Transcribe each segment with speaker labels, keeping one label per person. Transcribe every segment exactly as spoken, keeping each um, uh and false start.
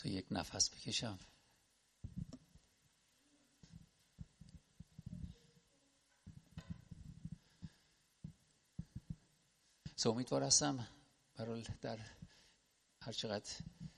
Speaker 1: تو یک نفس بکشم. سو امیدوار هستم برای در هر چقدر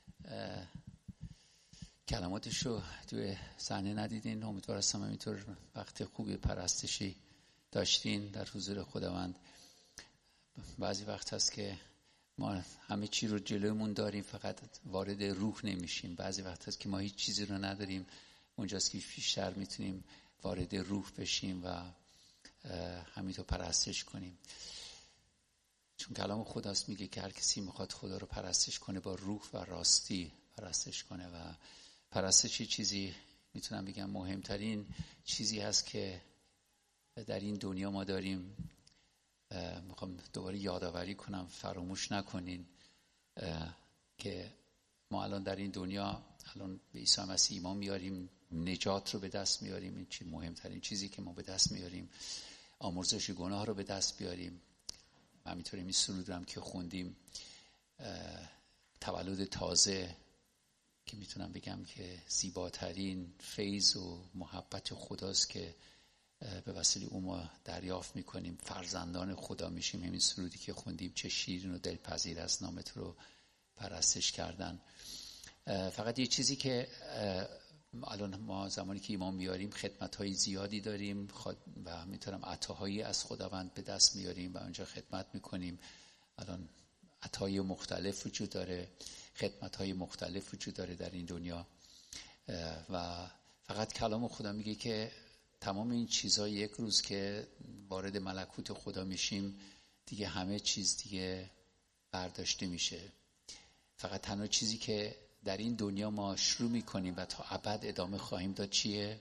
Speaker 1: کلماتش رو توی صحنه ندیدین، امیدوار هستم همینطور وقت خوبی پرستشی داشتین در حضور خداوند. بعضی وقت هست که ما همه چی رو جلومون داریم فقط وارد روح نمیشیم. بعضی وقت هست که ما هیچ چیزی رو نداریم، اونجاست که بیشتر میتونیم وارد روح بشیم و همینطور پرستش کنیم. چون کلام خداست میگه که هر کسی میخواد خدا رو پرستش کنه با روح و راستی پرستش کنه و پرستش چیزی میتونم بگم مهمترین چیزی هست که در این دنیا ما داریم. میخوام دوباره یادآوری کنم، فراموش نکنین که ما الان در این دنیا الان به عیسی مسیح ایمان میاریم، نجات رو به دست میاریم. این چی مهمترین چیزی که ما به دست میاریم، آمرزش گناه رو به دست بیاریم. همینطور این سرود رو هم که خوندیم، تولد تازه، که میتونم بگم که زیباترین فیض و محبت خداست که به وسیله اون ما دریافت میکنیم، فرزندان خدا میشیم. همین سرودی که خوندیم، چه شیرین و دلپذیر است نامت رو پرستش کردن. فقط یه چیزی که الان ما زمانی که ایمان میاریم خدمت‌های زیادی داریم و میتونم عطاهایی از خداوند به دست میاریم و اونجا خدمت میکنیم. الان عطاهای مختلف وجود داره، خدمت‌های مختلف وجود داره در این دنیا و فقط کلام خدا میگه که تمام این چیزها یک روز که وارد ملکوت خدا میشیم دیگه همه چیز دیگه برداشته میشه. فقط تنها چیزی که در این دنیا ما شروع میکنیم و تا ابد ادامه خواهیم داد چیه؟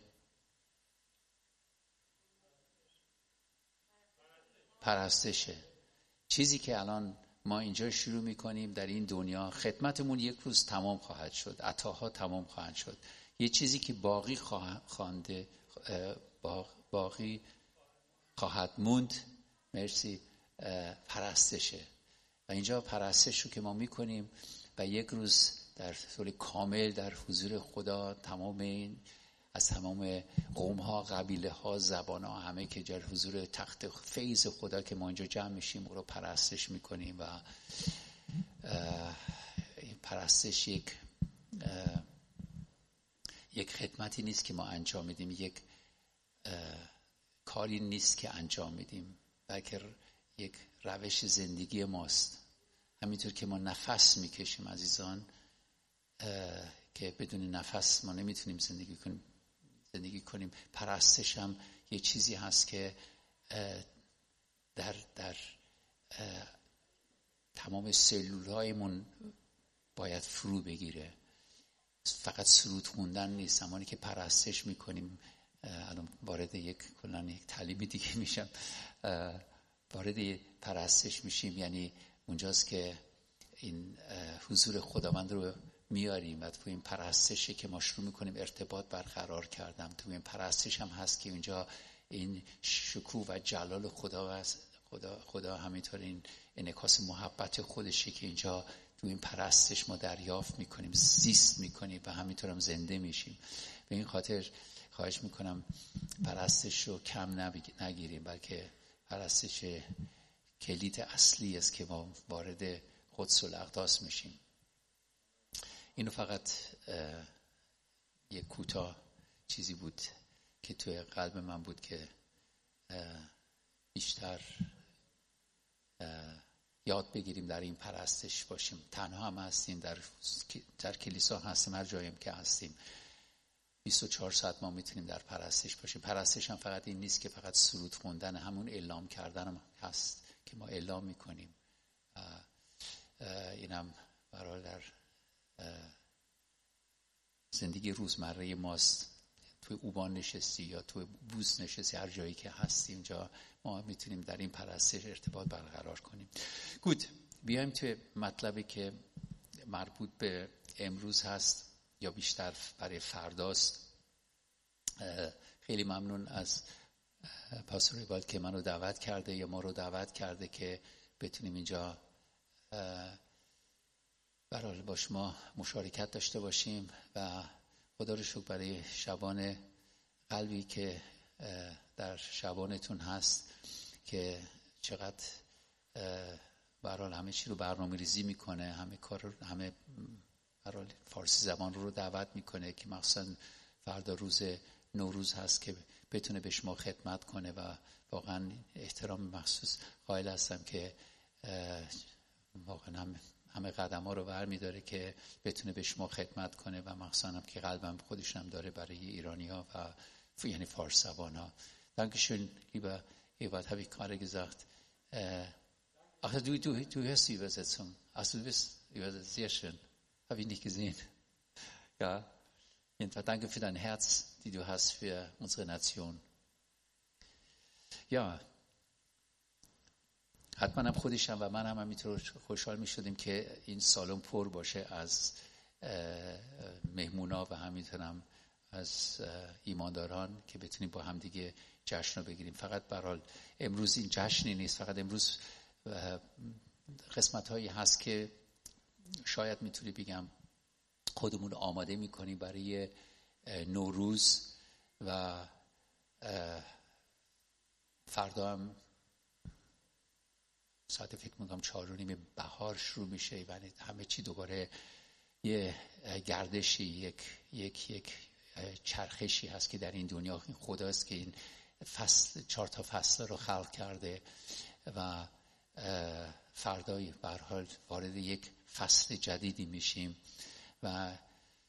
Speaker 1: پرستشه. چیزی که الان ما اینجا شروع میکنیم در این دنیا، خدمتمون یک روز تمام خواهد شد، عطاها تمام خواهد شد. یه چیزی که باقی خوانده باقی خواهد موند، مرسی، پرستشه. و اینجا پرستش رو که ما میکنیم و یک روز در طور کامل در حضور خدا تمام این از تمام قوم ها، قبیله ها، زبان ها، همه که در حضور تخت فیض خدا که ما اینجا جمع میشیم رو پرستش میکنیم. و این پرستش یک یک خدمتی نیست که ما انجام میدیم، یک کاری نیست که انجام میدیم، بلکه یک روش زندگی ماست. همینطور که ما نفس میکشیم عزیزان، که بدون نفس ما نمیتونیم زندگی کنیم زندگی کنیم پرستش هم یه چیزی هست که در در تمام سلولایمون باید فرو بگیره. فقط سرود خوندن نیست. زمانی که پرستش میکنیم، الان وارد یک کلان یک تعلیم دیگه میشم، وارد پرستش میشیم یعنی اونجاست که این حضور خداوند رو میاریم و تو این پرستشه که ما شروع میکنیم ارتباط برقرار کردم. تو این پرستش هم هست که اونجا این شکوه و جلال خدا و خدا خدا همینطور این انعکاس محبت خودشه که اینجا تو این پرستش ما دریافت میکنیم، زیست میکنیم و همینطور هم زنده میشیم. به این خاطر خواهش میکنم پرستش رو کم نگیریم، بلکه پرستش کلید اصلی است که ما وارد قدس الاقداس میشیم. اینو فقط یک کوتاه چیزی بود که توی قلب من بود که بیشتر یاد بگیریم در این پرستش باشیم. تنها هم هستیم، در در کلیسا هستیم، هر جاییم که هستیم بیست و چهار ساعت ما میتونیم در پرستش باشیم. پرستش هم فقط این نیست که فقط سرود خوندن، همون اعلام کردن هم هست که ما اعلام میکنیم. اینم برای در زندگی روزمره ماست. توی اوبان نشستی یا توی بوس نشستی، هر جایی که هستی اونجا ما میتونیم در این پرستش ارتباط برقرار کنیم. گود، بیایم توی مطلبی که مربوط به امروز هست یا بیشتر برای فرداست. خیلی ممنون از پاستور ایبالد که منو دعوت کرده یا ما رو دعوت کرده که بتونیم اینجا برای با شما مشارکت داشته باشیم و خدا رو شکر برای شبان قلبی که در شبانتون هست که چقدر برای همه چی رو برنامه ریزی میکنه، همه کار همه برای فارسی زبان رو دعوت میکنه که مخصوصا فردا روز نوروز هست که بتونه به شما خدمت کنه و واقعا احترام مخصوص قائل هستم که واقعا هم همه قدم ها رو برمی داره که بتونه به شما خدمت کنه و مخصوصا هم که قلبم خودش هم داره برای ایرانی ها و یعنی فارس زبان ها. Dankeschön, lieber Ewald, habe ich gerade gesagt. Äh, ach, du, du, du hörst die Übersetzung. Ach, du bist Übersetzung. Sehr schön. Habe ich nicht gesehen. Ja. Jedenfalls danke für dein Herz, die du hast für unsere Nation. Ja. حتما هم خودشم و من هم همینطور خوشحال می شدیم که این سالن پر باشه از مهمونا و همینطورم از ایمانداران که بتونیم با هم دیگه جشن رو بگیریم. فقط برحال امروز این جشنی نیست، فقط امروز قسمت هایی هست که شاید میتونی بگم خودمون آماده میکنیم برای نوروز و فردا هم ساعت فکر میکنم چهار و نیم بهار شروع میشه و همه چی دوباره یه گردشی یک یک یک چرخشی هست که در این دنیا خداست که این فصل چهار تا فصل رو خلق کرده و فردای به هر حال وارد یک فصل جدیدی میشیم و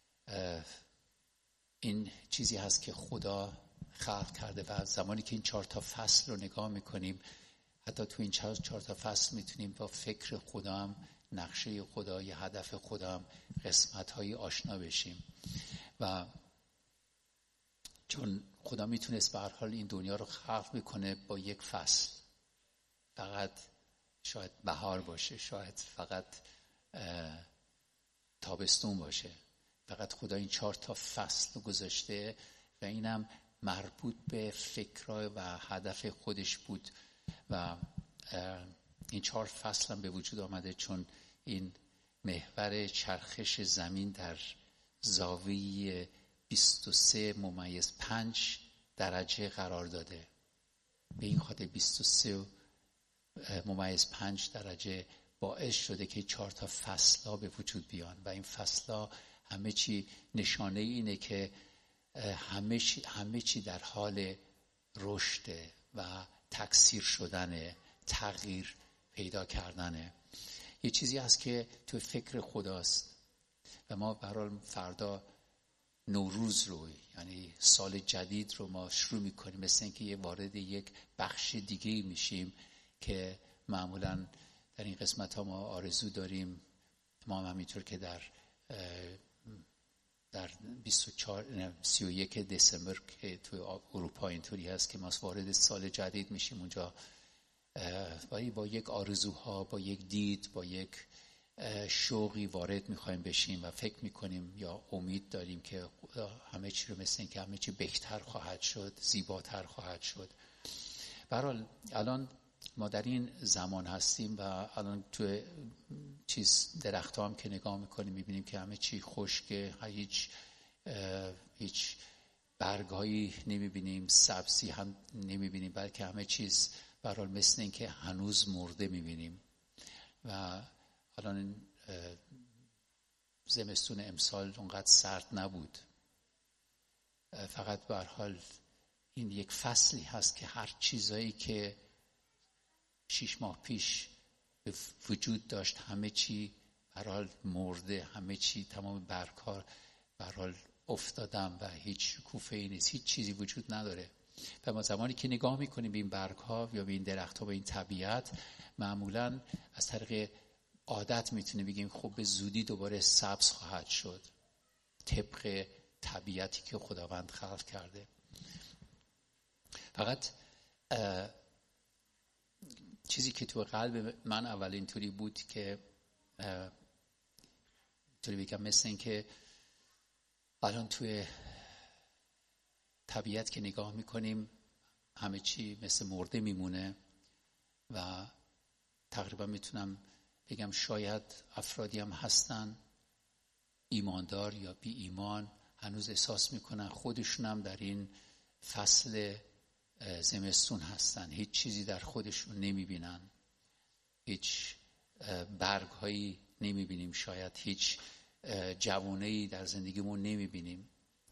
Speaker 1: این چیزی هست که خدا خلق کرده و زمانی که این چهار تا فصل رو نگاه میکنیم حتی تو این چهار تا فصل میتونیم با فکر خدا هم نقشه خدا یا هدف خدا هم قسمت هایی آشنا بشیم و چون خدا میتونست به هر حال این دنیا رو خلق بکنه با یک فصل، فقط شاید بهار باشه، شاید فقط تابستون باشه، فقط خدا این چهار تا فصل رو گذاشته و اینم مربوط به فکرها و هدف خودش بود و این چهار فصل هم به وجود آمده چون این محور چرخش زمین در زاویه بیست و سه ممیز پنج درجه قرار داده. به این خاطر بیست و سه ممیز پنج درجه باعث شده که چهار تا فصل‌ها به وجود بیان و این فصل‌ها همه چی نشانه اینه که همه چی, همه چی در حال رشد و تکثیر شدن، تغییر پیدا کردنه. یه چیزی هست که تو فکر خداست و ما برای فردا نوروز رو یعنی سال جدید رو ما شروع میکنیم، مثل اینکه یه وارد یک بخش دیگه میشیم که معمولا در این قسمت ها ما آرزو داریم. ما هم همینطور که در در بیست و چهار سی و یک دسامبر که تو اروپا اینطوری هست که ما وارد سال جدید میشیم، اونجا با یک آرزوها، با یک دید، با یک شوقی وارد میخوایم بشیم و فکر میکنیم یا امید داریم که همه چی رو مثل این که همه چی بهتر خواهد شد، زیباتر خواهد شد. برحال الان ما در این زمان هستیم و الان تو چیز درخت هم که نگاه میکنیم میبینیم که همه چی خشکه، هیچ هیچ برگایی نمیبینیم، سبزی هم نمیبینیم، بلکه همه چیز برحال مثل این که هنوز مرده میبینیم. و الان زمستون امسال اونقدر سرد نبود، فقط به هر حال این یک فصلی هست که هر چیزایی که شش ماه پیش به وجود داشت همه چی به هر حال مرده، همه چی تمام برگ‌ها به هر حال افتادن و هیچ شکوفه‌ای نیست، هیچ چیزی وجود نداره. و ما زمانی که نگاه میکنیم به این برگ‌ها یا به این درخت‌ها، به این طبیعت، معمولاً از طریق عادت میتونه بگیم خب به زودی دوباره سبز خواهد شد طبق طبیعتی که خداوند خلق کرده. فقط چیزی که تو قلب من اول اینطوری بود که اینطوری بگم مثل این که الان توی طبیعت که نگاه میکنیم همه چی مثل مرده میمونه و تقریبا میتونم بگم شاید افرادی هم هستن ایماندار یا بی ایمان هنوز احساس میکنن خودشون هم در این فصل زمستون هستن، هیچ چیزی در خودشون نمیبینن، هیچ برگ هایی نمیبینیم، شاید هیچ جوانه‌ای در زندگیمون نمیبینیم.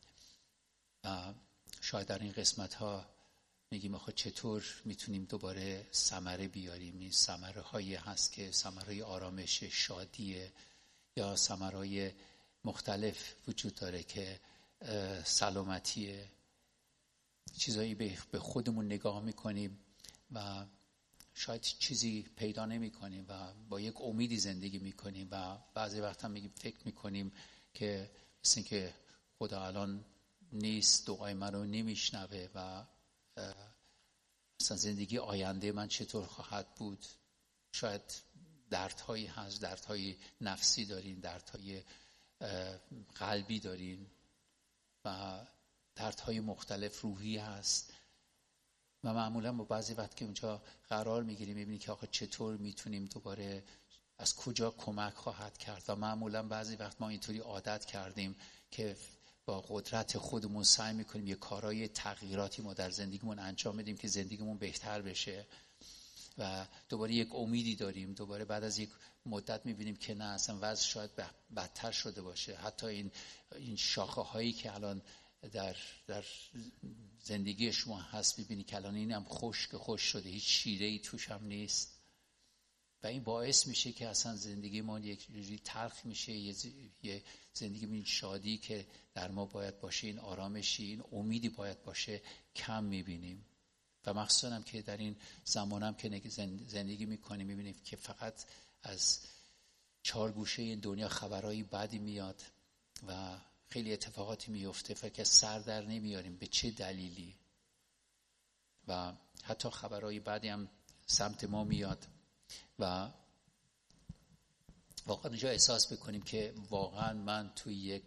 Speaker 1: شاید در این قسمت ها میگیم آخه چطور میتونیم دوباره ثمره بیاریم. این ثمره هایی هست که ثمره آرامش، شادیه، یا ثمره های مختلف وجود داره که سلامتیه. چیزایی به خودمون نگاه میکنیم و شاید چیزی پیدا نمی کنیم و با یک امیدی زندگی میکنیم و بعضی وقت هم میگیم فکر میکنیم که مثل که خدا الان نیست، دعای من رو نمیشنوه و مثلا زندگی آینده من چطور خواهد بود. شاید دردهایی هست، دردهای نفسی دارین، دردهای قلبی دارین و دردهای مختلف روحی هست و معمولا با بعضی وقت که اونجا قرار میگیریم میبینیم که آخه چطور میتونیم دوباره، از کجا کمک خواهد کرد. و معمولا بعضی وقت ما اینطوری عادت کردیم که با قدرت خودمون سعی میکنیم یه کارهای تغییراتی ما در زندگیمون انجام بدیم که زندگیمون بهتر بشه و دوباره یک امیدی داریم. دوباره بعد از یک مدت میبینیم که نه، اصلا وضع شاید بدتر شده باشه. حتی این این شاخه هایی که الان در در زندگی شما هست میبینی که الان این هم خشک خوش شده، هیچ شیره ای توش هم نیست و این باعث میشه که اصلا زندگی ما یک جوری تلخ میشه. یه, یه زندگی این شادی که در ما باید باشه، این آرامشی، این امیدی باید باشه، کم میبینیم. و مخصوصا هم که در این زمان هم که زندگی میکنیم میبینیم که فقط از چهار گوشه این دنیا خبرهای بدی میاد و خیلی اتفاقاتی میفته، فکر سر در نمیاریم به چه دلیلی و حتی خبرهای بدی هم سمت ما میاد و واقعا اینجا احساس بکنیم که واقعا من توی یک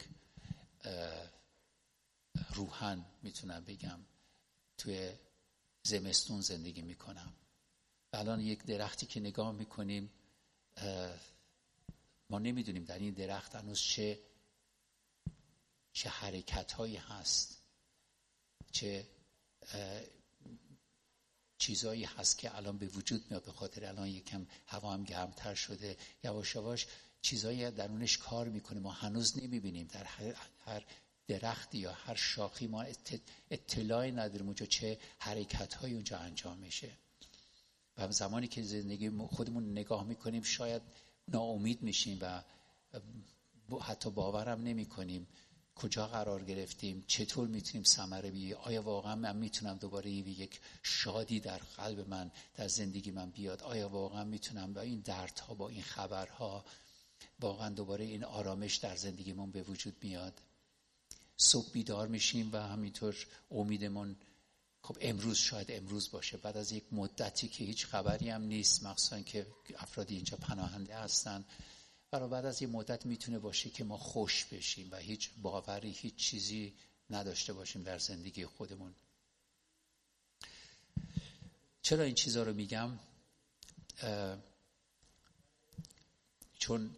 Speaker 1: روحن میتونم بگم توی زمستون زندگی میکنم. الان یک درختی که نگاه میکنیم ما نمیدونیم در این درخت هنوز چه چه حرکت هایی هست، چه چیزایی هست که الان به وجود میاد به خاطر الان یکم هوا هم گرمتر شده، یواش یواش چیزایی درونش کار میکنه ما هنوز نمیبینیم. در هر, هر درختی یا هر شاخی ما اطلاعی نداریم اونجا چه حرکت هایی اونجا انجام میشه و زمانی که زندگی خودمون نگاه میکنیم شاید ناامید میشیم و حتی باورم نمی کنیم کجا قرار گرفتیم، چطور میتونیم ثمره بگیریم. آیا واقعا من میتونم دوباره یک شادی در قلب من، در زندگی من بیاد؟ آیا واقعا میتونم با این دردها، با این خبرها واقعا دوباره این آرامش در زندگیمون به وجود میاد؟ صبح بیدار میشیم و همینطور امیدمون خب امروز شاید امروز باشه، بعد از یک مدتی که هیچ خبری هم نیست، مخصوصا که افرادی اینجا پناهنده هستن، برای بعد از یک مدت میتونه باشه که ما خوش بشیم و هیچ باوری، هیچ چیزی نداشته باشیم در زندگی خودمون. چرا این چیزا رو میگم؟ چون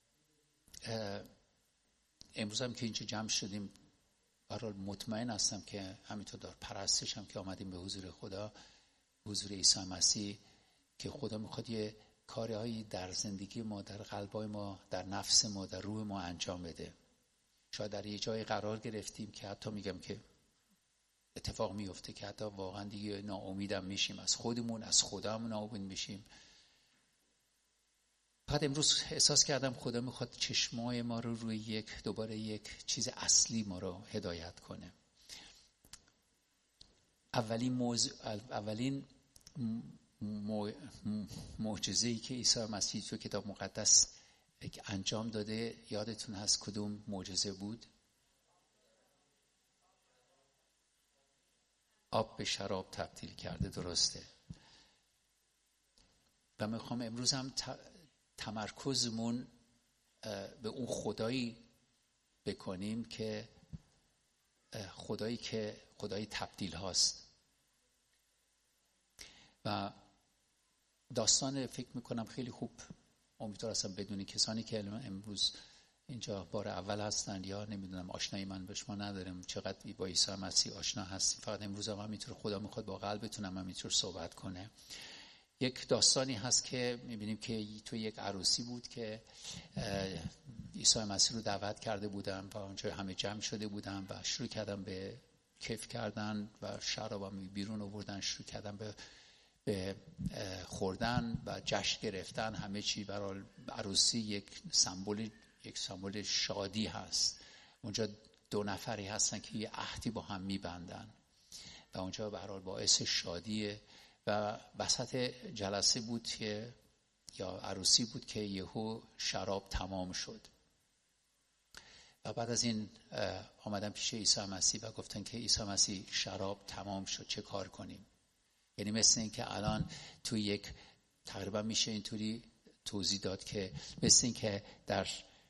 Speaker 1: امروز هم که اینجا جمع شدیم برای مطمئن هستم که همینطور در پرستش هم که آمدیم به حضور خدا، حضور عیسی مسیح، که خدا میخواد یه کارهایی در زندگی ما، در قلبای ما، در نفس ما، در روح ما انجام بده. شاید در یه جای قرار گرفتیم که حتی میگم که اتفاق میفته که حتی واقعا دیگه ناامیدم میشیم از خودمون، از خدامون ناامید میشیم. بعد امروز احساس کردم خدا میخواد چشمای ما رو روی یک دوباره یک چیز اصلی ما رو هدایت کنه. اولین موضوع، اولین معجزه‌ای که عیسی مسیح تو کتاب مقدس انجام داده، یادتون هست کدوم معجزه بود؟ آب به شراب تبدیل کرده، درسته. و میخوام امروز هم تمرکزمون به اون خدایی بکنیم که خدایی که خدای تبدیل هاست. و داستان فکر میکنم خیلی خوب امیدوار هستم بدونی کسانی که امروز اینجا بار اول هستن یا نمیدونم آشنایی من به شما ندارم چقدر با عیسی مسیح آشنا هستیم، فقط امروز هم همینطور خدا میخواد با قلبتون هم همینطور صحبت کنه. یک داستانی هست که میبینیم که تو یک عروسی بود که عیسی مسیح رو دعوت کرده بودن و اونجا همه جمع شده بودن و شروع کردن به کیف کردن و شراب هم بیرون آوردن، شروع کردن به به خوردن و جشن گرفتن. همه چی برای عروسی یک سمبل یک سمبل شادی هست. اونجا دو نفری هستن که یه عهدی با هم میبندن و اونجا به هر حال باعث شادیه. و وسط جلسه بود که یا عروسی بود که یهو شراب تمام شد و بعد از این آمدن پیش عیسی مسیح و گفتن که عیسی مسیح شراب تمام شد، چه کار کنیم؟ یعنی مثل این که الان تو یک تقریبا میشه اینطوری توضیح داد که مثل این که در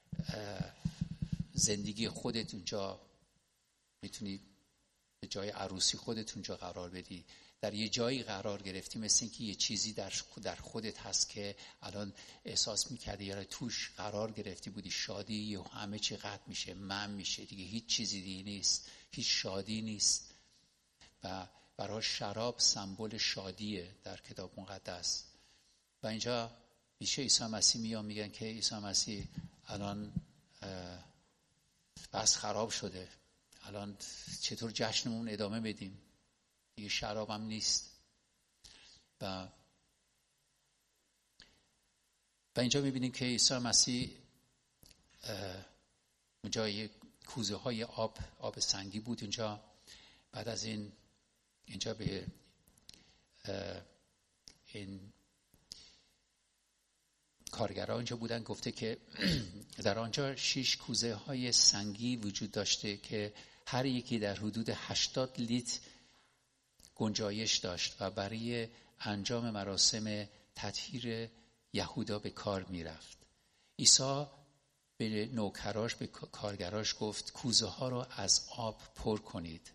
Speaker 1: زندگی خودت اونجا میتونی به جای عروسی خودت اونجا قرار بدی، در یه جایی قرار گرفتی، مثل این که یه چیزی در در خودت هست که الان احساس میکردی یا توش قرار گرفتی بودی، شادی و همه چی قطع میشه، من میشه دیگه، هیچ چیزی دیگه نیست، هیچ شادی نیست. و برای شراب سمبل شادیه در کتاب مقدس. و اینجا میشه عیسی مسیح میان میگن که عیسی مسیح الان بس خراب شده، الان چطور جشنمون ادامه بدیم؟ دیگه شراب هم نیست. و و اینجا میبینیم که عیسی مسیح اونجا یک کوزه های آب آب سنگی بود اونجا. بعد از این اینجا به این کارگرها اینجا بودن، گفته که در آنجا شش کوزه های سنگی وجود داشته که هر یکی در حدود هشتاد لیتر گنجایش داشت و برای انجام مراسم تطهیر یهودا به کار می رفت. عیسی به نوکراش به کارگراش گفت کوزه ها رو از آب پر کنید.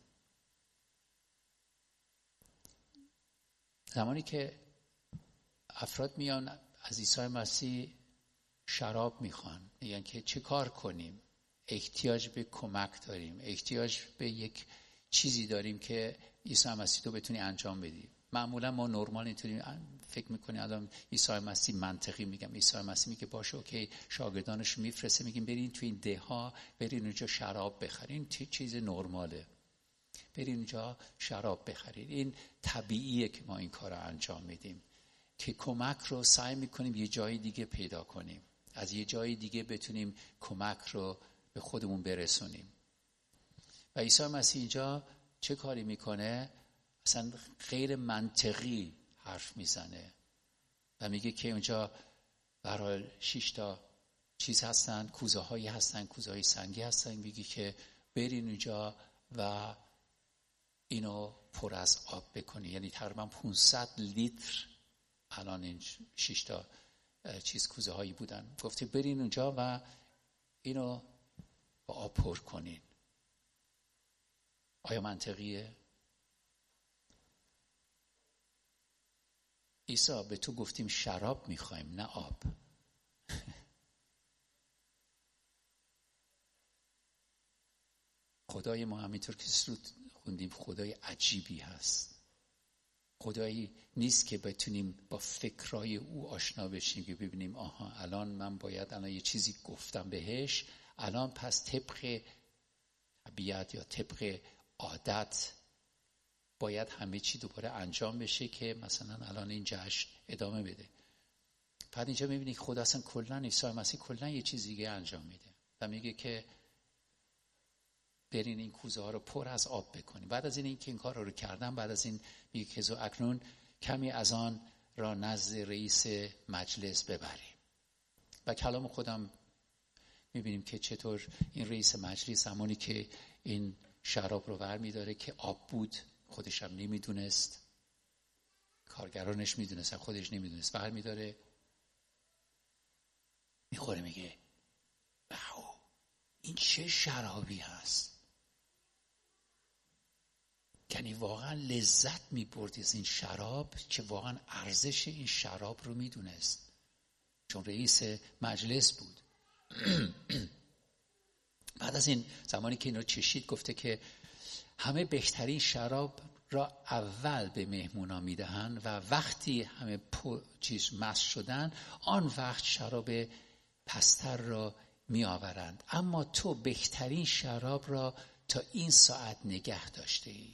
Speaker 1: زمانی که افراد میان از عیسی مسیح شراب میخوان، میگن که چه کار کنیم؟ احتیاج به کمک داریم، احتیاج به یک چیزی داریم که عیسی مسیح تو بتونی انجام بدی. معمولا ما نرمال اینطوری فکر میکنیم الان عیسی مسیح منطقی میگم، عیسی مسیح میگه باشه اوکی، شاگردانش میفرسته میگیم برین تو این ده ها برین اونجا شراب بخرین، این چیز نرماله، برین اونجا شراب بخرین. این طبیعیه که ما این کار رو انجام میدیم که کمک رو سعی میکنیم یه جای دیگه پیدا کنیم، از یه جای دیگه بتونیم کمک رو به خودمون برسونیم. و عیسی مسیح اینجا چه کاری میکنه؟ اصلا غیر منطقی حرف میزنه و میگه که اونجا برای شش تا چیز هستن، کوزه هایی هستن، کوزه های سنگی هستن. میگه که برین اونجا و اینو پر از آب بکنی، یعنی تقریبا پانصد لیتر الان این شش تا چیز کوزه هایی بودن. گفته برین اونجا و اینو با آب پر کنین. آیا منطقیه؟ عیسی به تو گفتیم شراب میخوایم نه آب. خدای ما همینطور که سرود خوندیم خدای عجیبی هست. خدایی نیست که بتونیم با فکرای او آشنا بشیم که ببینیم آها الان من باید الان یه چیزی گفتم بهش، الان پس طبق طبیعت یا طبق عادت باید همه چی دوباره انجام بشه که مثلا الان این جشن ادامه بده. بعد اینجا میبینی خدا اصلا کلن عیسی مسیح کلن یه چیز دیگه انجام میده و میگه که برین این کوزه ها رو پر از آب بکنیم. بعد از این این که این کار رو کردم، بعد از این میگه که زو اکنون کمی از آن را نزد رئیس مجلس ببریم. و کلام خودم میبینیم که چطور این رئیس مجلس زمانی که این شراب رو ور میداره که آب بود، خودش هم نمیدونست، کارگرانش میدونستن، خودش نمیدونست، ور میداره میخوره، میگه واو این چه شرابی هست. یعنی واقعا لذت میبرد از این شراب که واقعا ارزش این شراب رو میدونست. چون رئیس مجلس بود. بعد از این زمانی که اینو چشید گفته که همه بهترین شراب را اول به مهمونا میدهند و وقتی همه پو چیز مست شدن آن وقت شراب پستر را می آورند، اما تو بهترین شراب را تا این ساعت نگه داشته ای.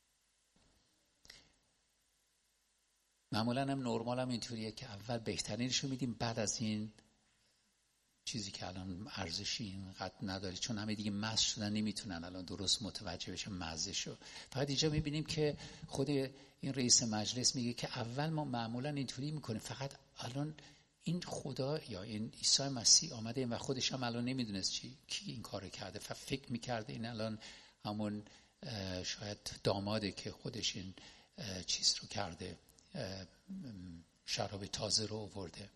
Speaker 1: معمولا هم نرمال هم اینطوریه که اول بهترینش رو میدیم، بعد از این چیزی که الان ارزشی اینقدر نداره، چون همه دیگه مست شدن نمیتونن الان درست متوجه بشن مزه شو. فقط اینجا میبینیم که خود این رئیس مجلس میگه که اول ما معمولا اینطوری میکنیم، فقط الان این خدا یا این عیسی مسیح آمده و خودش هم الان نمیدونست چی کی این کارو کرده، فکر میکرده این الان همون شاید داماده که خودش این چیز رو کرده، شراب تازه رو آورده.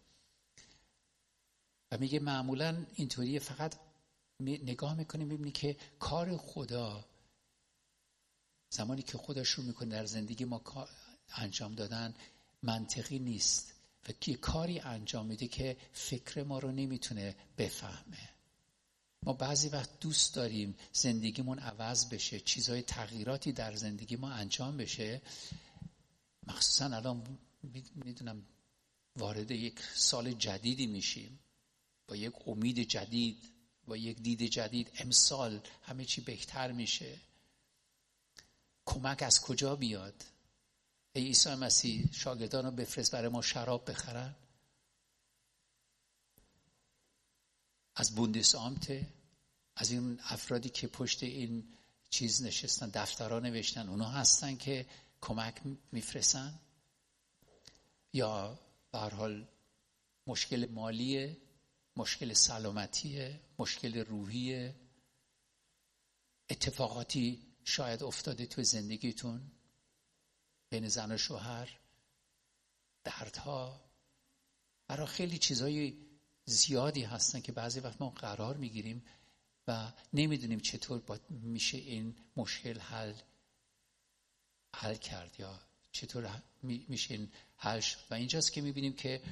Speaker 1: و میگه معمولا اینطوریه، فقط نگاه میکنیم ببینی که کار خدا زمانی که خدا شروع میکنه در زندگی ما انجام دادن منطقی نیست و که کاری انجام میده که فکر ما رو نمیتونه بفهمه. ما بعضی وقت دوست داریم زندگیمون عوض بشه، چیزهای تغییراتی در زندگی ما انجام بشه، مخصوصا الان میدونم وارد یک سال جدیدی میشیم با یک امید جدید، با یک دید جدید. امسال همه چی بهتر میشه. کمک از کجا بیاد؟ ای عیسی مسیح شاگردان رو بفرست برای ما شراب بخرن؟ از بوندسامت، از این افرادی که پشت این چیز نشستن، دفترها نوشتن، اونا هستن که کمک میفرستن؟ یا به هر حال مشکل مالیه، مشکل سلامتیه، مشکل روحیه، اتفاقاتی شاید افتاده تو زندگیتون بین زن و شوهر، دردها، برای خیلی چیزای زیادی هستن که بعضی وقت ما قرار میگیریم و نمیدونیم چطور با میشه این مشکل حل حل کرد یا چطور میشه این حل شد. و اینجاست که میبینیم که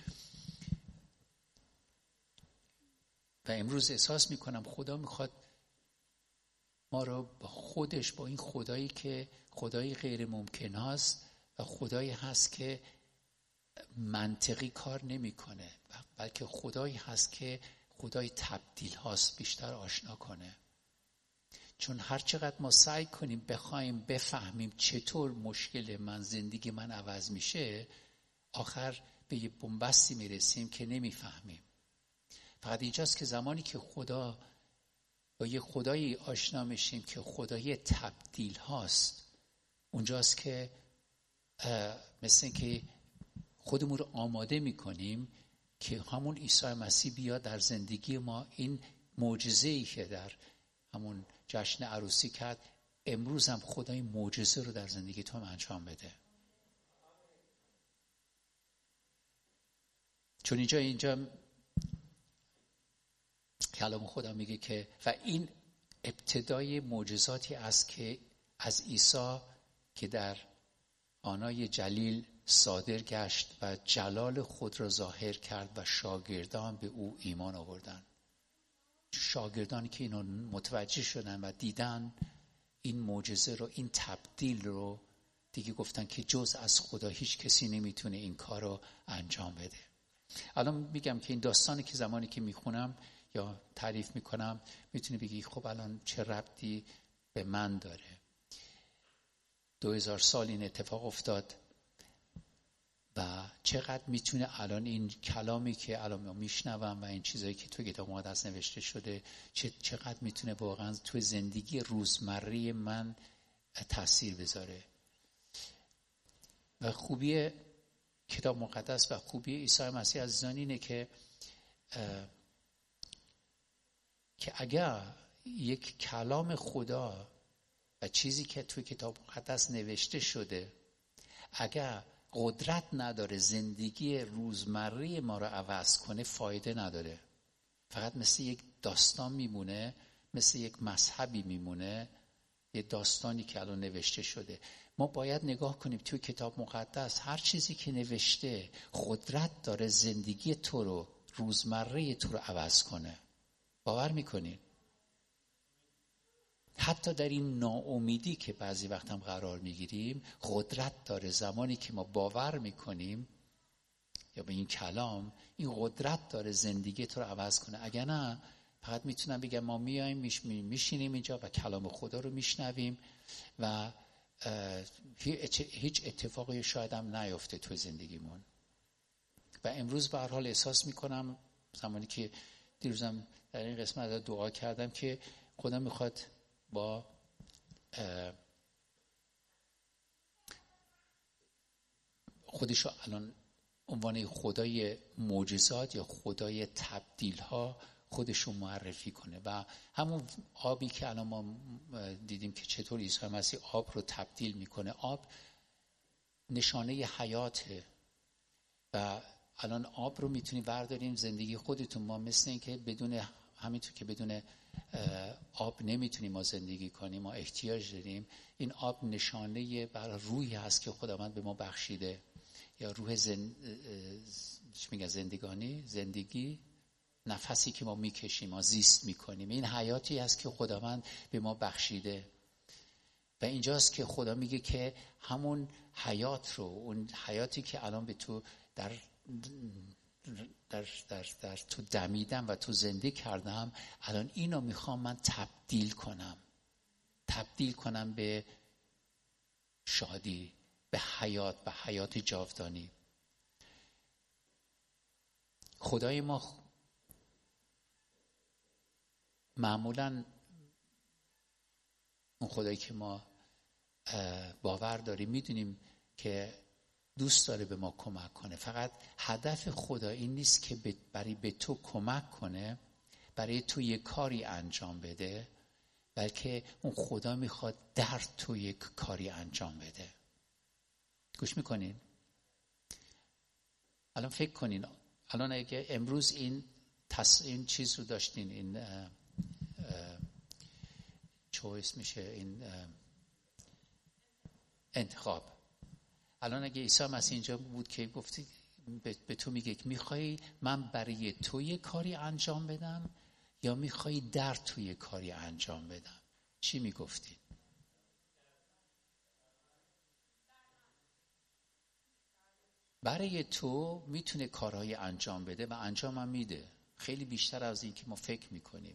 Speaker 1: و امروز احساس میکنم خدا میخواد ما رو با خودش، با این خدایی که خدایی غیر ممکن هست و خدایی هست که منطقی کار نمیکنه، بلکه خدایی هست که خدای تبدیل هاست، بیشتر آشنا کنه. چون هر چقدر ما سعی کنیم بخوایم بفهمیم چطور مشکل من، زندگی من عوض میشه، آخر به یه بنبستی میرسیم که نمیفهمیم. فقط اینجاست که زمانی که خدا با یه خدایی آشنا میشیم که خدای تبدیل هاست، اونجاست که مثل این که خودمون رو آماده میکنیم که همون عیسی مسیح بیاد در زندگی ما. این معجزه‌ای که در همون جشن عروسی کرد، امروز هم خدای معجزه رو در زندگی تو هم انجام بده. چون اینجا اینجا کلام خدا میگه که و این ابتدای معجزاتی است که از عیسی که در آنای جلیل صادر گشت و جلال خود را ظاهر کرد و شاگردان به او ایمان آوردند. شاگردانی که اینو متوجه شدن و دیدن این معجزه رو، این تبدیل رو، دیگه گفتن که جز از خدا هیچ کسی نمیتونه این کار رو انجام بده. الان میگم که این داستانی که زمانی که میخونم یا تعریف میکنم میتونی بگی خب الان چه ربطی به من داره؟ دو هزار سال این اتفاق افتاد و چقدر میتونه الان این کلامی که الان ما میشنوم و این چیزایی که تو کتاب مقدس نوشته شده چقدر میتونه واقعا تو زندگی روزمره من تاثیر بذاره. و خوبی کتاب مقدس و خوبی عیسی مسیح عزیزان اینه که که اگر یک کلام خدا و چیزی که توی کتاب مقدس نوشته شده اگر قدرت نداره زندگی روزمره ما رو عوض کنه، فایده نداره. فقط مثل یک داستان میمونه، مثل یک مذهبی میمونه، یه داستانی که الان نوشته شده. ما باید نگاه کنیم توی کتاب مقدس هر چیزی که نوشته قدرت داره زندگی تو رو روزمره تو رو عوض کنه. باور میکنین؟ حتی در این ناامیدی که بعضی وقت هم قرار میگیریم قدرت داره. زمانی که ما باور میکنیم یا به این کلام، این قدرت داره زندگی تو رو عوض کنه. اگر نه فقط میتونم بگم ما میایم میش میشینیم اینجا و کلام خدا رو میشنویم و هیچ اتفاقی شاید هم نیفته تو زندگیمون. و امروز به هر حال احساس میکنم، زمانی که دیروزم در این قسمت دعا کردم، که خدا میخواد با خودشو الان عنوان خدای معجزات یا خدای تبدیل ها خودشو معرفی کنه. و همون آبی که الان ما دیدیم که چطور عیسی مسیح آب رو تبدیل میکنه. آب نشانه حیاته و الان آب رو میتونی برداریم زندگی خودتون. ما مثل این که بدون همینطور که بدون آب نمیتونیم ما زندگی کنیم، ما احتیاج داریم. این آب نشانه برای روحی هست که خداوند به ما بخشیده، یا روح زن... چی میگه زندگانی زندگی نفسی که ما میکشیم، ما زیست میکنیم. این حیاتی هست که خداوند به ما بخشیده. و اینجاست که خدا میگه که همون حیات رو، اون حیاتی که الان به تو در در, در, در تو دمیدم و تو زنده کردم، الان اینو میخوام من تبدیل کنم تبدیل کنم به شادی، به حیات، به حیات جاودانی. خدای ما معمولاً اون خدایی که ما باور داریم، میدونیم که دوست داره به ما کمک کنه. فقط هدف خدا این نیست که برای به تو کمک کنه، برای تو یک کاری انجام بده، بلکه اون خدا میخواد در تو یک کاری انجام بده. گوش میکنین؟ الان فکر کنین، الان اگه امروز این تص... این چیز رو داشتین، این چویس میشه، این انتخاب. الان اگه عیسی مسیح اینجا بود که گفتی به تو میگه میخوای من برای تو یه کاری انجام بدم یا میخوای در تو یه کاری انجام بدم، چی میگفتی؟ برای تو میتونه کارهای انجام بده و انجام هم میده، خیلی بیشتر از این که ما فکر میکنیم.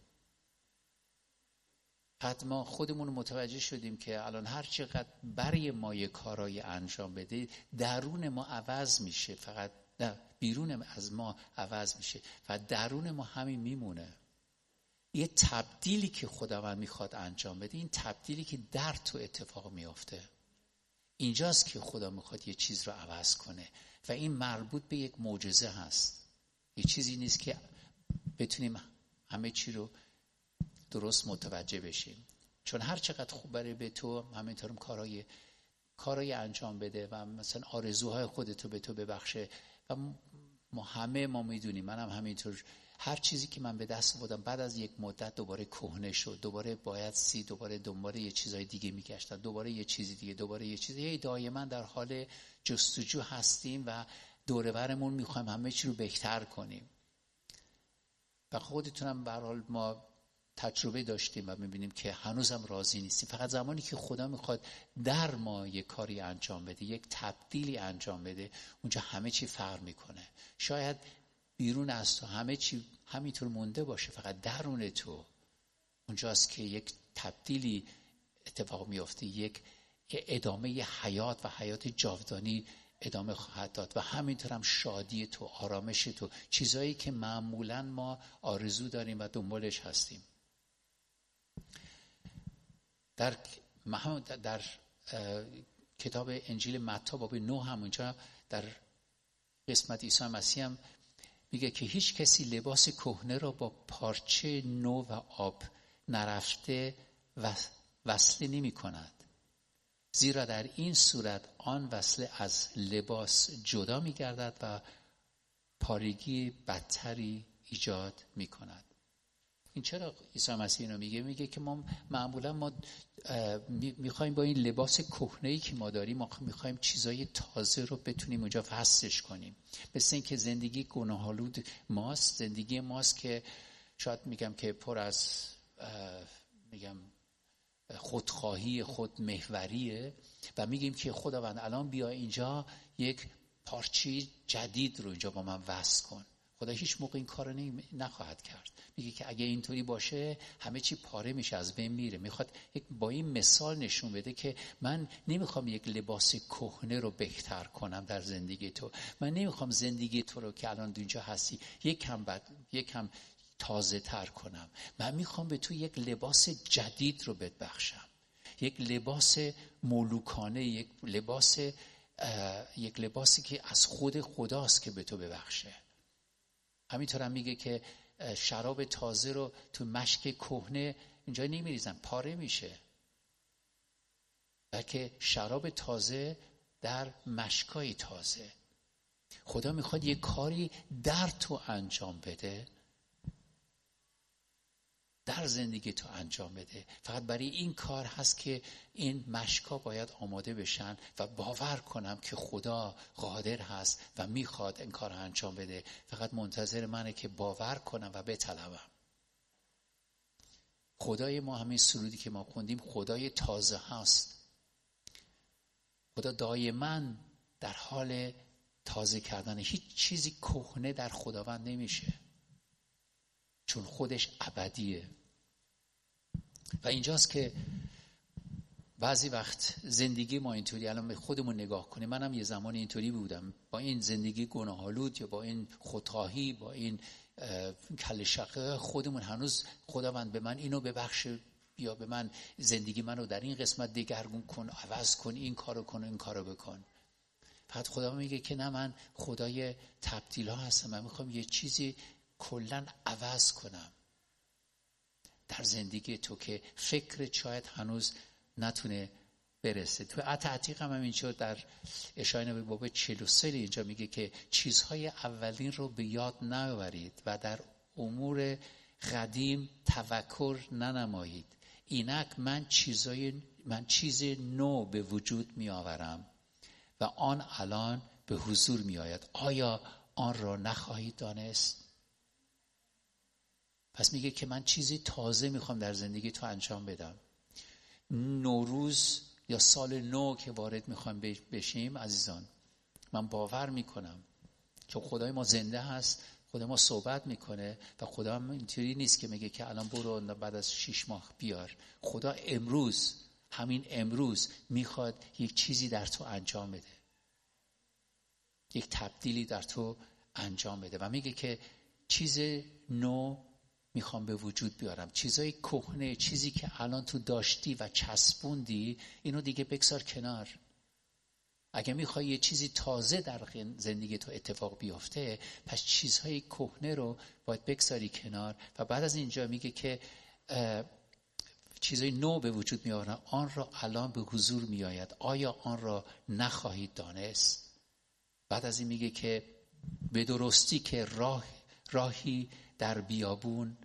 Speaker 1: حتی ما خودمون متوجه شدیم که الان هر چقدر برای ما یه کارهای انجام بده، درون ما عوض میشه، فقط نه بیرون از ما عوض میشه و درون ما همین میمونه. یه تبدیلی که خداوند میخواد انجام بده، این تبدیلی که در تو اتفاق میافته، اینجاست که خدا میخواد یه چیز رو عوض کنه و این مربوط به یک معجزه هست. یه چیزی نیست که بتونیم همه چی رو درست متوجه بشیم، چون هر چقدر خوب برای به تو همینطورم کارهای کارهای انجام بده و مثلا آرزوهای خودتو به تو ببخشه. و ما همه ما میدونیم، منم هم همینطور، هر چیزی که من به دست آوردم بعد از یک مدت دوباره کهنه شد، دوباره باید سی دوباره دوباره یه چیزای دیگه میگشتم، دوباره یه چیزی دیگه، دوباره یه چیزی. هی دائما در حال جستجو هستیم و دور و برمون میخوایم همه چی رو بهتر کنیم. و خودتونم به هر حال ما تجربه داشتیم و میبینیم که هنوزم راضی نیستیم. فقط زمانی که خدا میخواد در ما یک کاری انجام بده، یک تبدیلی انجام بده، اونجا همه چی فرق میکنه. شاید بیرون از تو همه چی همینطور مونده باشه، فقط درون تو اونجاست که یک تبدیلی اتفاق میفته، یک ادامه حیات و حیات جاودانی ادامه خواهد داد. و همینطور هم شادی تو، آرامش تو، چیزایی که معمولا ما آرزو داریم و دنبالش هستیم. در در کتاب انجیل متی باب نه همونجا در قسمت عیسی مسیح هم میگه که هیچ کسی لباس کهنه را با پارچه نو و آب نرفته وصله نمی کند، زیرا در این صورت آن وصله از لباس جدا می گردد و پارگی بدتری ایجاد می کند. این چرا عیسی مسیح اینو میگه؟ میگه که ما معمولا ما میخوایم با این لباس کهنه‌ای که ما داریم، ما میخوایم چیزای تازه رو بتونیم اونجا وصلش کنیم. مثل این که زندگی گناه‌آلود ماست، زندگی ماست که شاید میگم که پر از میگم خودخواهی، خودمحوریه و میگیم که خداوند الان بیا اینجا یک پارچه جدید رو اینجا با من وصل کن. خدا هیچ موقع این کارو نخواهد کرد. میگه که اگه اینطوری باشه همه چی پاره میشه، از بین میره. میخواد با این مثال نشون بده که من نمیخوام یک لباس کهنه رو بهتر کنم در زندگی تو. من نمیخوام زندگی تو رو که الان اینجا هستی یکم بد یکم تازه تر کنم. من میخوام به تو یک لباس جدید رو ببخشم، یک لباس ملوکانه، یک لباس یک لباسی که از خود خداست که به تو ببخشه. همینطور هم میگه که شراب تازه رو تو مشک کهنه اینجا نمیریزن، پاره میشه، بلکه شراب تازه در مشکای تازه. خدا میخواد یک کاری در تو انجام بده، در زندگی تو انجام بده. فقط برای این کار هست که این مشکا باید آماده بشن و باور کنم که خدا قادر هست و میخواد این کار انجام بده. فقط منتظر منه که باور کنم و بطلبم. خدای ما، همین سرودی که ما خوندیم، خدای تازه هست. خدا دائما در حال تازه کردن. هیچ چیزی کهنه در خداوند نمیشه، چون خودش ابدیه. و اینجاست که بعضی وقت زندگی ما اینطوری، الان به خودمون نگاه کنیم، منم یه زمان اینطوری بودم، با این زندگی گناه‌آلود یا با این خودخواهی، با این کله شقه خودمون، هنوز خداوند به من اینو ببخش، یا به من زندگی منو در این قسمت دگرگون کن، عوض کن، این کارو کن، این کارو بکن. فقط خدا میگه که نه، من خدای تبدیل ها هستم. من میخوام یه چیزی کلن عوض کنم در زندگی تو که فکر شاید هنوز نتونه برسه. تو عهد عتیق هم همینطور در اشعیا نبی باب چهل و سه اینجا میگه که چیزهای اولین رو به یاد نیاورید و در امور قدیم تفکر ننمایید. اینک من چیزای من چیز نو به وجود می آورم و آن الان به حضور می آید. آیا آن را نخواهید دانست؟ پس میگه که من چیزی تازه میخوام در زندگی تو انجام بدم. نوروز یا سال نو که وارد میخوام بشیم عزیزان، من باور میکنم که خدای ما زنده هست، خدا ما صحبت میکنه و خدا هم اینطوری نیست که میگه که الان برو بعد از شش ماه بیار. خدا امروز، همین امروز میخواد یک چیزی در تو انجام بده، یک تبدیلی در تو انجام بده و میگه که چیز نو میخوام به وجود بیارم. چیزای کهنه، چیزی که الان تو داشتی و چسبوندی، اینو دیگه بگذار کنار. اگه میخوای یه چیزی تازه در زندگی تو اتفاق بیفته، پس چیزهای کهنه رو باید بگذاری کنار. و بعد از اینجا میگه که چیزای نو به وجود میارن، آن را الان به حضور میآید. آیا آن را نخواهید دانست؟ بعد از این میگه که به درستی که راه راهی در بیابون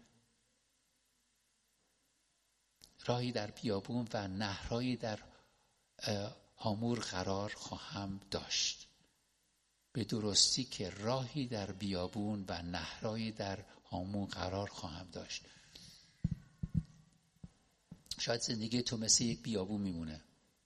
Speaker 1: راهی در بیابون و نهرهایی در هامور قرار خواهم داشت. به درستی که راهی در بیابون و نهرهایی در هامور قرار خواهم داشت. شاید زندگی تو مثل یک بیابون میمونه.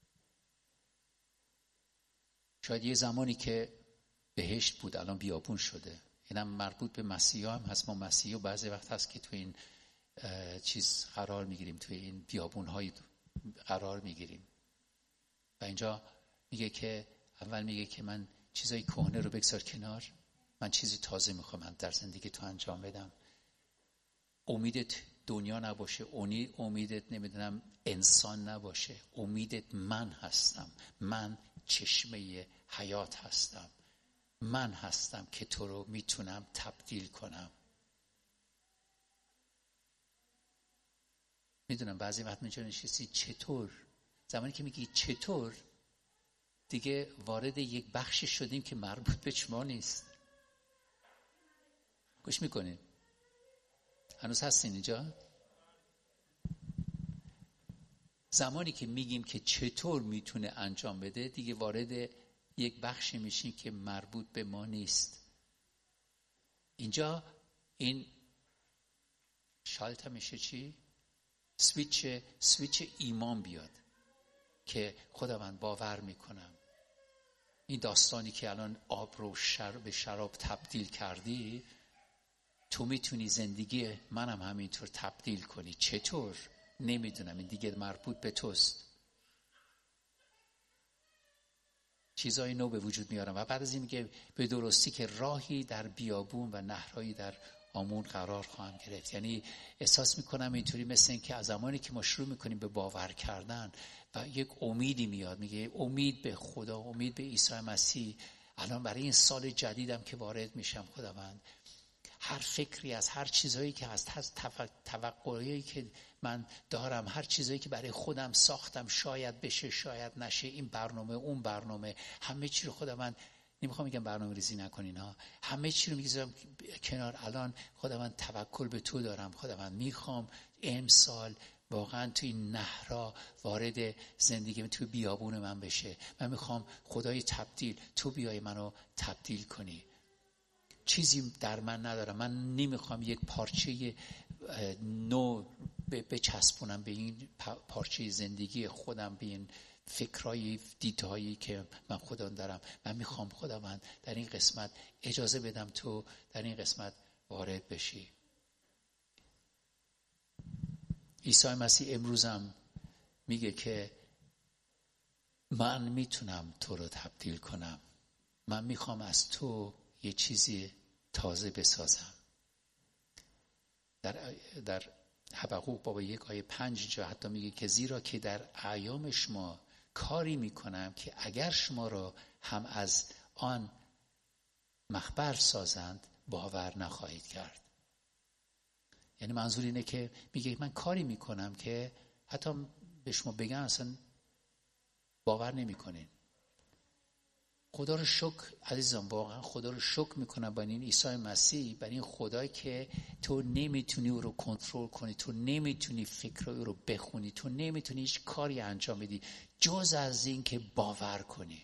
Speaker 1: شاید یه زمانی که بهشت بود الان بیابون شده. اینم مربوط به مسیحا هم هست. ما مسیحا بعضی وقت هست که تو این چیز قرار میگیریم، تو این بیابون‌های قرار میگیریم. و اینجا میگه که اول میگه که من چیزای کهنه رو بگذار کنار، من چیزی تازه میخوام در زندگی تو انجام بدم. امیدت دنیا نباشه، امیدت نمیدونم انسان نباشه، امیدت من هستم. من چشمه حیات هستم. من هستم که تو رو میتونم تبدیل کنم. میدونم بعضی وقت میشه نشستی چطور، زمانی که میگی چطور دیگه وارد یک بخشی شدیم که مربوط به شما نیست. گوش میکنین؟ هنوز هستین اینجا؟ زمانی که میگیم که چطور میتونه انجام بده، دیگه وارد یک بخشی میشیم که مربوط به ما نیست. اینجا این شالت میشه چی؟ سویچ سویچ ایمان بیاد که خداوند باور میکنم این داستانی که الان آب رو شر به شراب تبدیل کردی، تو میتونی زندگی منم همینطور تبدیل کنی. چطور؟ نمیدونم، این دیگه مربوط به توست. چیزای نو به وجود میارم. و بعد از این میگه به درستی که راهی در بیابون و نهرهایی در آمون قرار خواهم گرفت. یعنی احساس میکنم اینطوری مثل این که از زمانی که ما شروع میکنیم به باور کردن و یک امیدی میاد، میگه امید به خدا، امید به عیسی مسیح. الان برای این سال جدیدم که وارد میشم خداوند، هر فکری از هر چیزایی که از توقعی که من دارم، هر چیزایی که برای خودم ساختم، شاید بشه شاید نشه، این برنامه اون برنامه، همه چی رو خداوند، نمیخوام بگم برنامه ریزی نکنین ها، همه چی رو میذارم کنار. الان خداوند توکل به تو دارم خداوند، میخوام امسال واقعا توی این نهرها وارد زندگیم، توی بیابون من بشه. من میخوام خدای تبدیل، تو بیای منو تبدیل کنی. چیزی در من ندارم، من نمیخوام یک پارچه نو بچسبونم به این پارچه زندگی خودم، به این فکرهای دیدهایی که من خودم دارم. من میخوام خداوند در این قسمت اجازه بدم تو در این قسمت وارد بشی. عیسی مسیح امروزم میگه که من میتونم تو رو تبدیل کنم، من میخوام از تو یه چیزی تازه بسازم. در در حبقوق باب یک آیه پنج جا حتی میگه که زیرا که در ایام شما کاری میکنم که اگر شما را هم از آن مخبر سازند باور نخواهید کرد. یعنی منظور اینه که میگه من کاری میکنم که حتی به شما بگن اصلا باور نمیکنین. خدا رو شکر عزیزان، واقعا خدا رو شکر میکنم با این عیسی مسیح، برای این خدایی که تو نمیتونی او رو کنترل کنی، تو نمیتونی فکر او رو بخونی، تو نمیتونی هیچ کاری انجام بدی جز از این که باور کنی.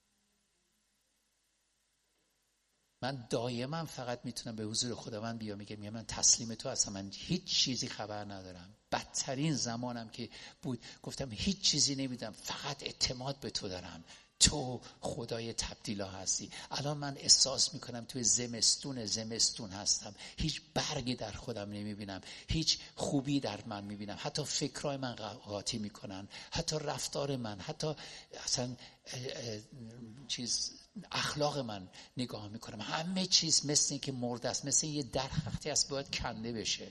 Speaker 1: من دائما فقط میتونم به حضور خداوند بیام، میگم من تسلیم تو هستم، من هیچ چیزی خبر ندارم. بدترین زمانم که بود گفتم هیچ چیزی نمیدم، فقط اعتماد به تو دارم، تو خدای تبدیلا هستی. الان من احساس میکنم توی زمستون زمستون هستم، هیچ برگی در خودم نمیبینم، هیچ خوبی در من میبینم، حتی فکرای من قاطی میکنن، حتی رفتار من، حتی اصلا چیز اخلاق من نگاه میکنم، همه چیز مثل این که مرده است، مثل یه درختی است باید کنده بشه.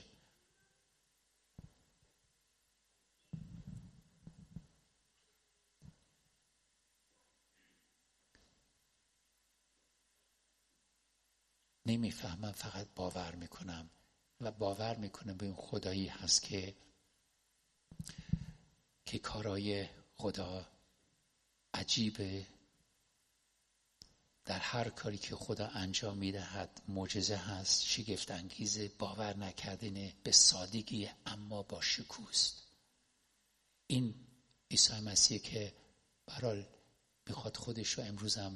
Speaker 1: نمیفهمم، فقط باور میکنم و باور میکنم به این خدایی هست که که کارای خدا عجیبه. در هر کاری که خدا انجام میدهد معجزه هست، شگفت انگیزه، باور نکردنه، به سادگی اما با شکوست. این عیسی مسیح که برای میخواد خودش رو امروزم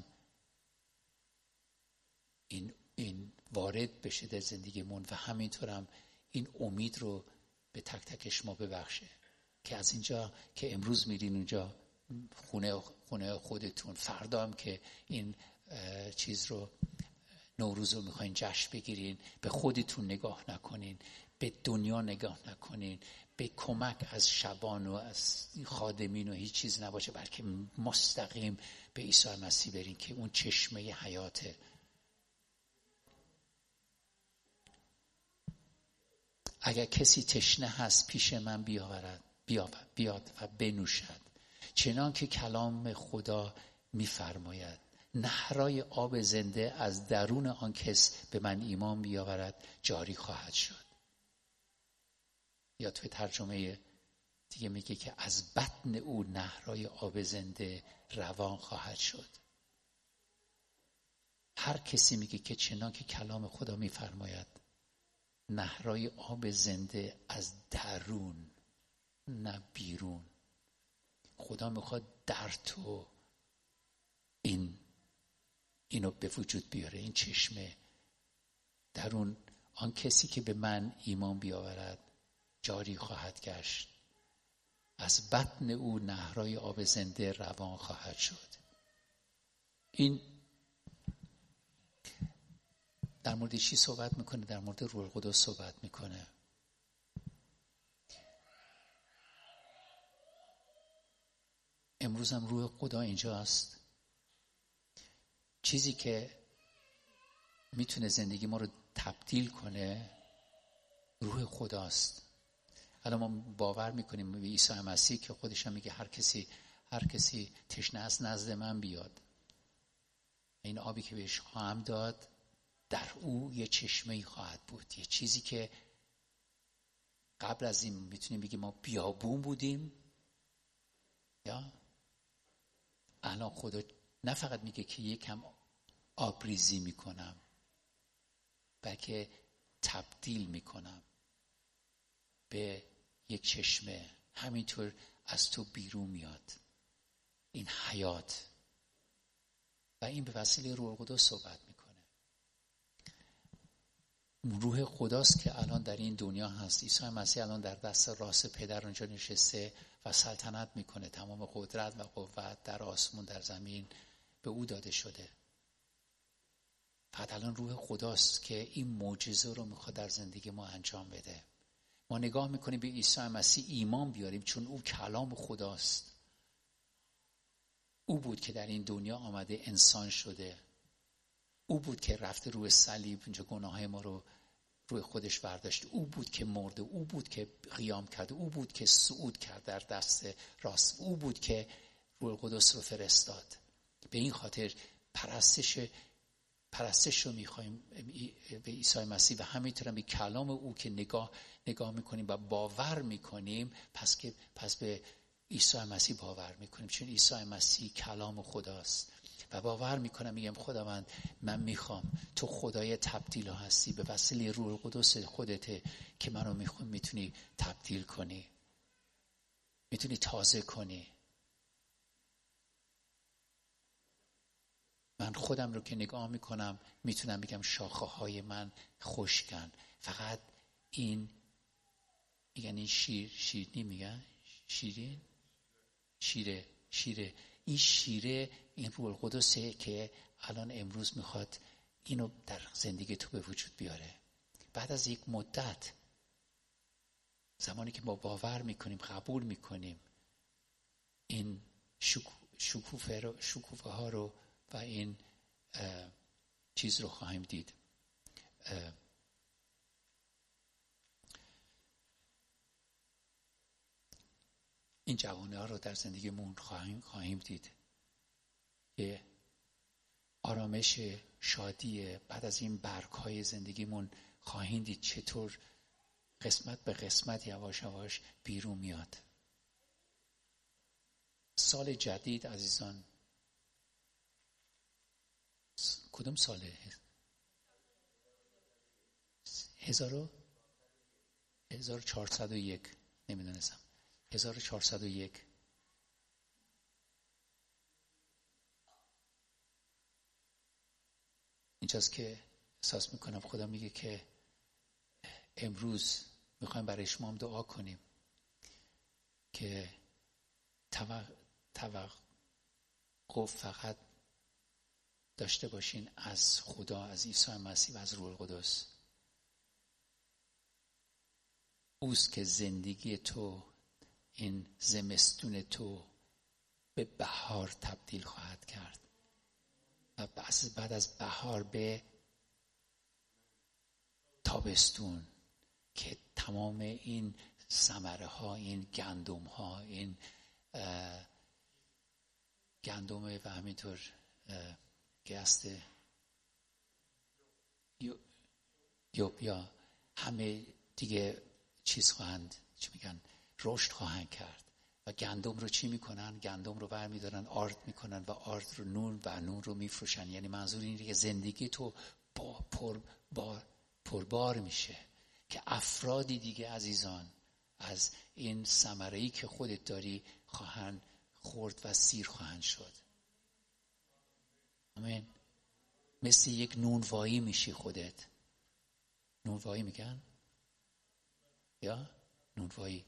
Speaker 1: این این وارد بشه در زندگیمون و همینطورم این امید رو به تک تک شما ببخشه که از اینجا که امروز میرین اونجا خونه خونه خودتون، فردا هم که این چیز رو نوروز رو میخواین جشن بگیرین، به خودتون نگاه نکنین، به دنیا نگاه نکنین، به کمک از شبان و از خادمین و هیچ چیز نباشه، بلکه مستقیم به عیسی مسیح برین که اون چشمه حیاته. اگر کسی تشنه هست پیش من بیاورد بیاورد بیاد و بنوشد، چنان که کلام خدا میفرماید نهرای آب زنده از درون آن کس به من ایمان بیاورد جاری خواهد شد. یا توی ترجمه دیگه میگه که از بطن او نهرای آب زنده روان خواهد شد. هر کسی میگه که چنان که کلام خدا میفرماید نهرای آب زنده از درون نه بیرون خدا میخواد در تو این اینو به وجود بیاره. این چشمه در اون آن کسی که به من ایمان بیاورد جاری خواهد گشت، از بطن او نهرهای آب زنده روان خواهد شد. این در مورد چی صحبت میکنه؟ در مورد روح القدس صحبت میکنه. امروز هم روح خدا اینجاست. چیزی که میتونه زندگی ما رو تبدیل کنه روح خداست. الان ما باور میکنیم به عیسی مسیح که خودش هم میگه هر کسی هر کسی تشنه است نزد من بیاد، این آبی که بهش خواهم داد در او یه چشمه‌ای خواهد بود. یه چیزی که قبل از این میتونیم بگیم ما بیابون بودیم، یا الان خدا نه فقط میگه که یکم آبریزی میکنم، بلکه تبدیل میکنم به یک چشمه. همینطور از تو بیرون میاد این حیات، و این به وسیله روح القدس صحبت میکنه. روح خداست که الان در این دنیا هست. عیسی مسیح الان در دست راست پدر اونجا نشسته و سلطنت میکنه. تمام قدرت و قوت در آسمون در زمین به او داده شده. فقط الان روح خداست که این معجزه رو میخواد در زندگی ما انجام بده. ما نگاه میکنیم به عیسی مسیح ایمان بیاریم چون او کلام خداست. او بود که در این دنیا آمده انسان شده. او بود که رفته روی صلیب اینجا گناههای ما رو روی خودش برداشت. او بود که مرده. او بود که قیام کرد. او بود که صعود کرد در دست راست. او بود که روح القدس رو فرستاد. به این خاطر پرستش پرستش رو میخوایم به عیسی مسیح و همینطور هم به کلام او که نگاه نگاه میکنیم و باور میکنیم، پس که پس به عیسی مسیح باور میکنیم چون عیسی مسیح کلام خداست. و باور میکنم میگم خداوند من میخوام تو خدای تبدیل هستی، به وسیله روح القدس خودته که منو میخوام میتونی تبدیل کنی، میتونی تازه کنی. من خودم رو که نگاه میکنم میتونم بگم شاخه های من خشکن. فقط این میگن این شیر شیرنی میگن شیرین شیره شیره این شیره این روح القدسه که الان امروز میخواد اینو در زندگی تو به وجود بیاره. بعد از یک مدت، زمانی که ما باور میکنیم قبول میکنیم این شکوفه رو شکوفه ها رو و این چیز رو خواهیم دید. این جوانه ها رو در زندگیمون خواهیم خواهیم دید که آرامش شادی بعد از این برگ های زندگیمون خواهیم دید چطور قسمت به قسمت یواش یواش بیرون میاد. سال جدید عزیزان، کدوم ساله؟ هزار هزار و چهارصد و یک نمیدونستم. هزار و چهارصد و یک اینجاست که احساس میکنم خدا میگه که امروز میخوایم برای شما هم دعا کنیم که توقف فقط داشته باشین از خدا، از عیسی مسیح و از روح القدس. اوست که زندگی تو، این زمستون تو به بهار تبدیل خواهد کرد و بعد از بهار به تابستون که تمام این ثمره ها، این گندم ها، این گندم و همینطور گست یا همه دیگه چیز خواهند، چی میگن، رشد خواهند کرد. و گندم رو چی میکنن؟ گندم رو برمیدارن آرد میکنن و آرد رو نون و نون رو میفروشن. یعنی منظور اینه که زندگی تو با پر با پربار میشه که افرادی دیگه عزیزان از این ثمره‌ای که خودت داری خواهند خورد و سیر خواهند شد. آمین. مثل یک نونوایی میشی خودت. نونوایی میگن؟ یا نونوایی.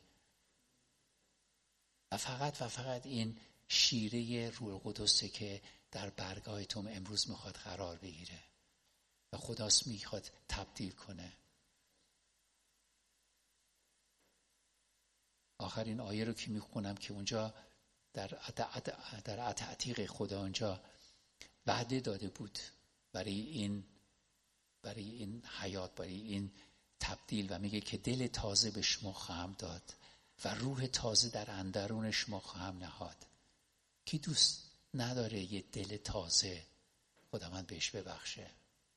Speaker 1: و فقط و فقط این شیره روح القدسه که در برگاه تو امروز میخواد قرار بگیره و خداست میخواد تبدیل کنه. آخرین آیه رو که میخونم که اونجا در در عتیق خدا اونجا وعده داده بود برای این برای این حیات، برای این تبدیل، و میگه که دل تازه به شما خواهم داد و روح تازه در اندرون شما خواهم نهاد. کی دوست نداره یه دل تازه خداوند بهش ببخشه؟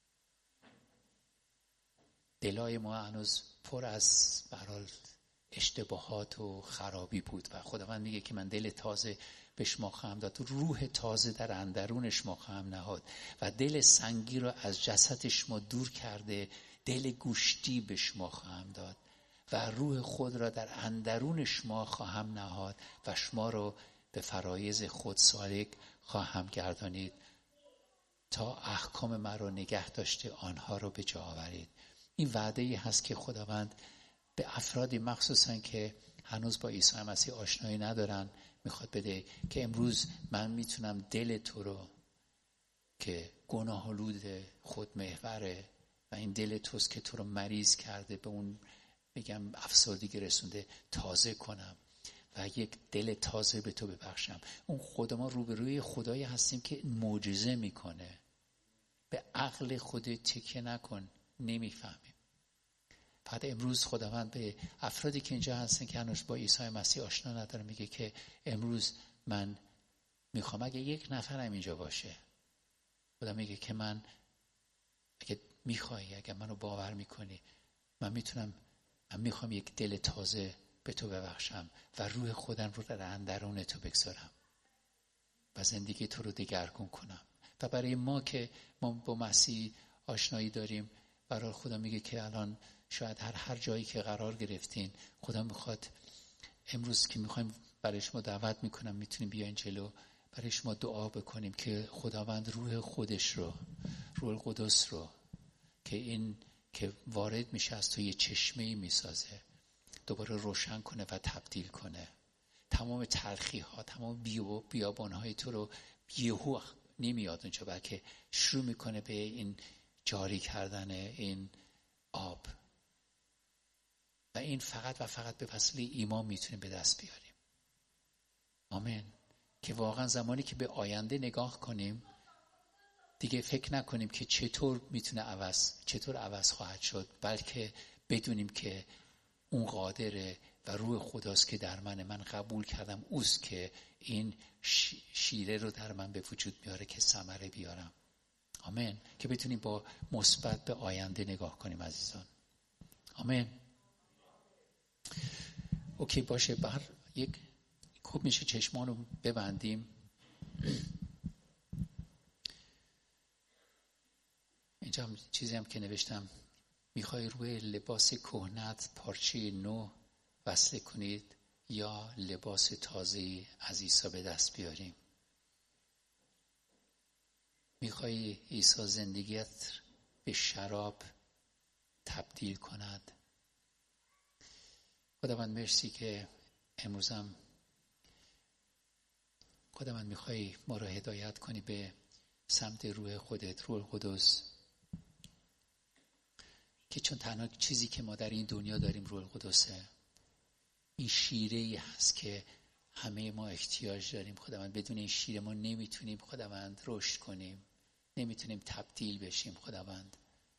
Speaker 1: دلای ما هنوز پر از به هر حال اشتباهات و خرابی بود و خداوند میگه که من دل تازه به شما خواهم داد، روح تازه در اندرون شما خواهم نهاد و دل سنگی رو از جسد شما دور کرده دل گوشتی به شما خواهم داد و روح خود را در اندرون شما خواهم نهاد و شما رو به فرایض خود سالک خواهم گردانید تا احکام مرا نگه داشته آنها رو به جا آورید. این وعده ای هست که خداوند به افرادی مخصوصا که هنوز با عیسی مسیح آشنایی ندارن میخواد بده که امروز من میتونم دل تو رو که گناه آلود خود محوره و این دل توست که تو رو مریض کرده به اون میگم افسردگی رسونده تازه کنم و یک دل تازه به تو ببخشم. اون خدا، ما روبروی خدایی هستیم که معجزه میکنه. به عقل خودت تکیه نکن، نمیفهمیم. فقط امروز خداوند به افرادی که اینجا هستن که هنوز با عیسی مسیح آشنا ندارن میگه که امروز من میخوام، اگه یک نفرم اینجا باشه، خدا میگه که من اگه میخوای، اگه منو باور میکنی، من میتونم، من میخوام یک دل تازه به تو ببخشم و روح خودم رو در اندرون تو بگذارم و زندگی تو رو دگرگون کنم. و برای ما که ما با مسیح آشنایی داریم، برای خدا میگه که الان شاید هر هر جایی که قرار گرفتین، خدا میخواد امروز که میخوایم برای شما دعوت میکنم میتونیم بیاین جلو، برای شما دعا بکنیم که خداوند روح خودش رو، روح القدس رو که این که وارد میشه از تو یه چشمه‌ای میسازه، دوباره روشن کنه و تبدیل کنه. تمام تلخی ها، تمام بیابان های تو رو یهو نمیاد اونجا، بلکه شروع میکنه به این جاری کردن این آب و این فقط و فقط به وسیله ایمان میتونیم به دست بیاریم. آمین. که واقعا زمانی که به آینده نگاه کنیم دیگه فکر نکنیم که چطور میتونه عوض چطور عوض خواهد شد، بلکه بدونیم که اون قادره و روح خداست که در من من قبول کردم اوست که این شیره رو در من به وجود میاره که ثمره بیارم. آمین. که بتونیم با مثبت به آینده نگاه کنیم عزیزان. آمین. اوکی باشه، بر یک خوب میشه چشمان رو ببندیم. اینجا هم چیزی هم که نوشتم، میخوای روی لباس کهنت پارچه نو وصله کنید یا لباس تازه‌ای از عیسی به دست بیاریم؟ میخوای عیسی زندگیت به شراب تبدیل کند؟ خداوند مرسی که امروزم خداوند میخوای ما رو هدایت کنی به سمت روح خودت، روح القدس، که چون تنها چیزی که ما در این دنیا داریم روح القدسه. این شیره‌ای هست که همه ما احتیاج داریم خداوند. بدون این شیره ما نمیتونیم خداوند رشد کنیم، نمیتونیم تبدیل بشیم خداوند.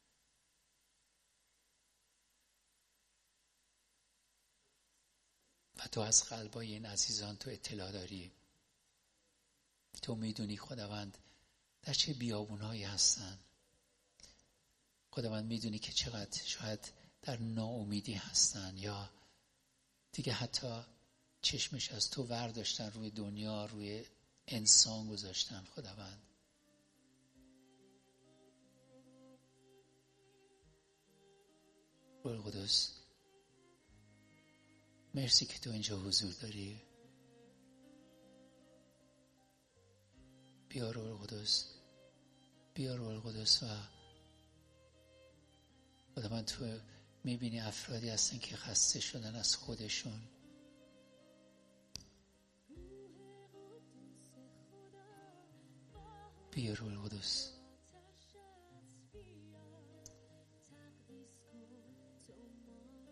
Speaker 1: و تو از قلبای این عزیزان تو اطلاع داری، تو میدونی خداوند در چه بیابونایی هستن. خداوند میدونی که چقدر شاید در ناامیدی هستن یا دیگه حتی چشمش از تو ورداشتن، روی دنیا، روی انسان گذاشتن. خداوند روح القدس مرسی که تو اینجا حضور داری. بیا روح القدس، بیا روح القدس. و خدا من تو میبینی افرادی هستن که خسته شدن از خودشون. بیا روح القدس.